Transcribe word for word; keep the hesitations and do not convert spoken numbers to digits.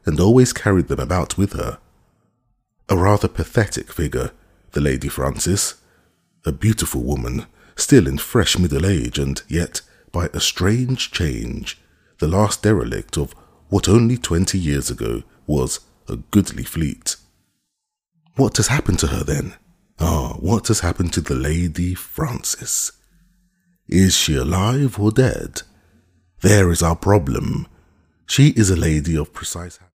and always carried them about with her. A rather pathetic figure, the Lady Frances, a beautiful woman, still in fresh middle age, and yet, by a strange change, the last derelict of what only twenty years ago was a goodly fleet. What has happened to her then? Ah, what has happened to the Lady Frances? Is she alive or dead? There is our problem. She is a lady of precise